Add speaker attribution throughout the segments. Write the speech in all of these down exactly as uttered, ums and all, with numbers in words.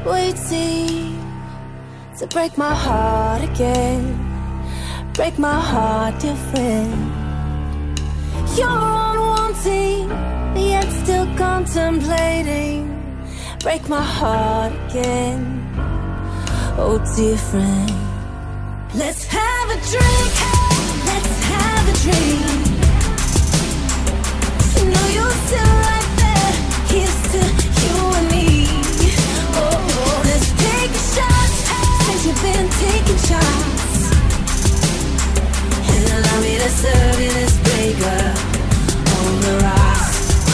Speaker 1: waiting to break my heart again. Break my heart, dear friend. You're unwanting, yet still contemplating. Break my heart again. Oh, dear friend. Let's have a drink. Let's have a drink. You know you're still right there. Here's to you and me. Oh, let's take a shot. Since you've been taking shots, and allow me to serve you this breaker on the rocks.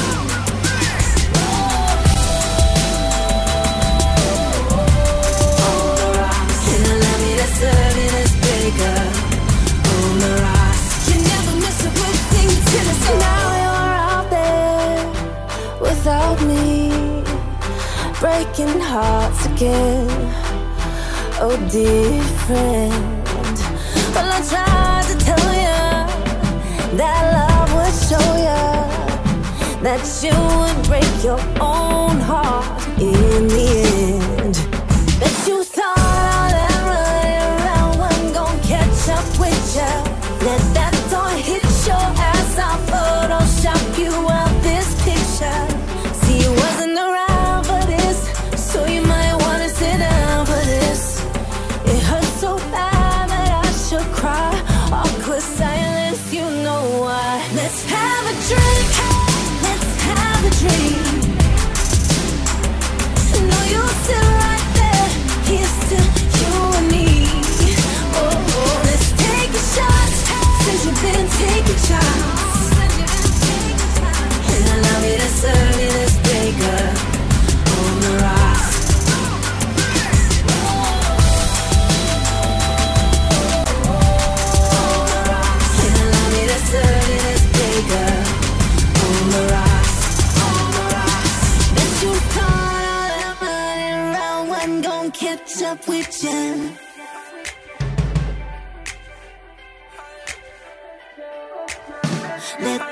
Speaker 1: Serve you this breaker on the rocks. You never miss a good thing till it's gone. Now you're out there without me, breaking hearts again. Oh, dear friend. Well, I tried to tell you that love would show you that you would break your own heart in the end. That you thought all that up with ya. Let that door hit your ass. I'll Photoshop you out this picture. See, you wasn't around for this, so you might wanna sit down for this. It hurts so bad that I should cry. Awkward silence, you know why. Let's have a drink. Let's have a drink. I know you're still right there. Here's to you and me. Since you've been taking shots, and allow me to serve you this breaker on the rocks. And allow me to serve you this breaker on the rocks. Bet you thought all that running around wasn't gonna catch up with you. Let